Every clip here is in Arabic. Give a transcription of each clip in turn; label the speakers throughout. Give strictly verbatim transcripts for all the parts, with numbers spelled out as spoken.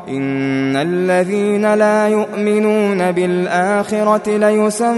Speaker 1: إن الذين لا يؤمنون بالآخرة ليسمون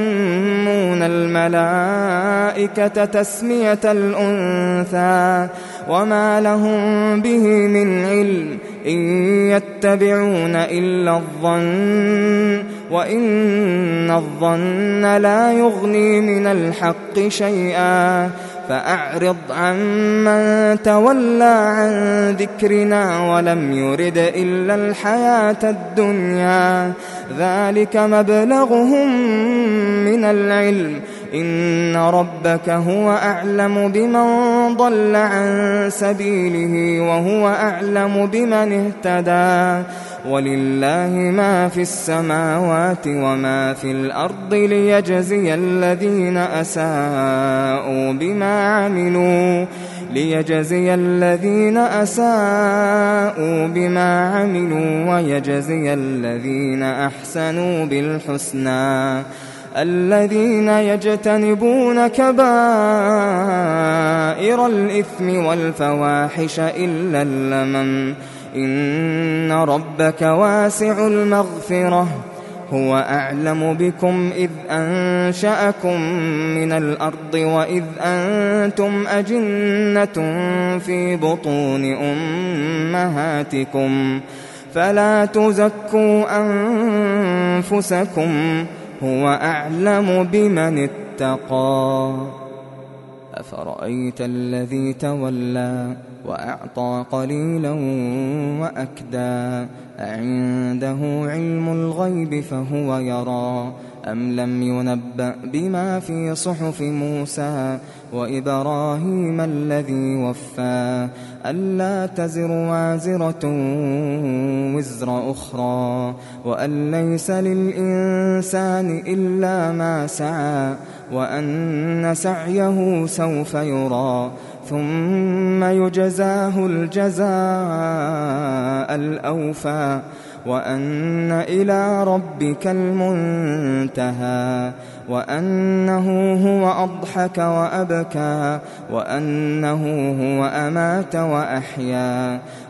Speaker 1: الملائكة تسمية الأنثى وما لهم به من علم إن يتبعون إلا الظن وإن الظن لا يغني من الحق شيئا فأعرض عمن تولى عن ذكرنا ولم يرد إلا الحياة الدنيا ذلك مبلغهم من العلم إن ربك هو أعلم بمن ضل عن سبيله وهو أعلم بمن اهتدى ولله ما في السماوات وما في الأرض ليجزي الذين أساءوا بما عملوا ليجزي الذين أساءوا بما عملوا ويجزي الذين أحسنوا بالحسنى الذين يجتنبون كبائر الإثم والفواحش إلا اللمم إن ربك واسع المغفرة هو أعلم بكم إذ أنشأكم من الأرض وإذ أنتم أجنة في بطون أمهاتكم فلا تزكوا أنفسكم هو أعلم بمن اتقى أفرأيت الذي تولى وأعطى قليلا وأكدى أعنده علم الغيب فهو يرى أم لم ينبأ بما في صحف موسى وإبراهيم الذي وفى ألا تزر وازرة وزر أخرى وأن ليس للإنسان إلا ما سعى وأن سعيه سوف يرى ثم يجزاه الجزاء الأوفى وأن إلى ربك المنتهى وأنه هو أضحك وأبكى وأنه هو أمات وأحيا